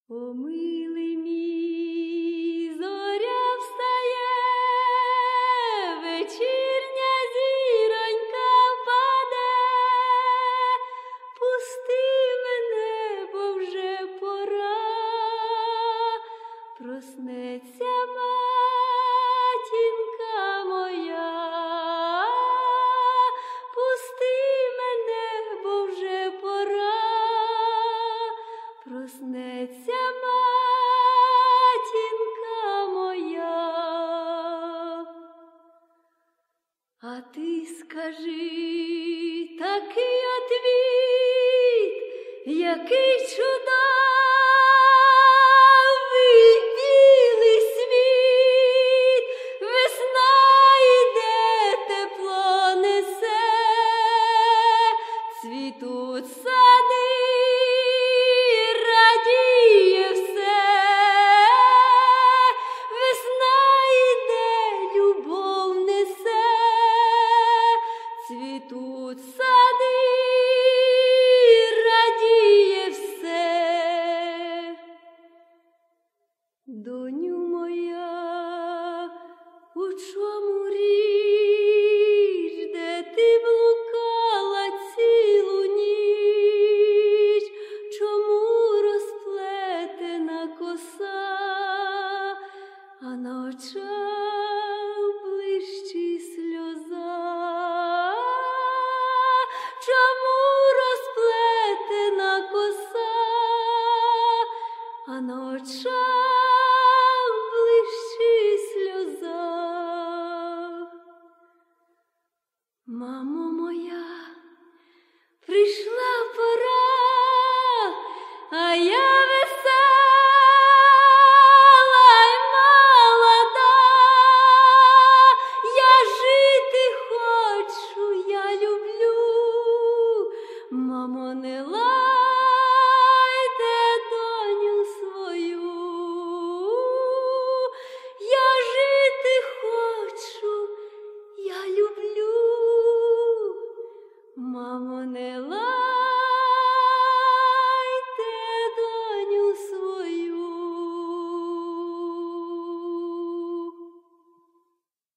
О, милий мій, зоря встає, вечірня зіронька впаде, пусти мене, бо вже пора, проснеться матінка моя, пусти мене, бо вже пора, проснеться матінка моя. А ти скажи такий отвіт, який чудовий білий світ, весна йде, тепло несе, цвітуть сади, радіє все, весна йде, любов несе, цвітуть сади, радіє все. Доню моя, у чому річ, де ти блукала цілу ніч, чому розплетена коса, а на очах блищить сльоза, чому розплетена коса, а на очах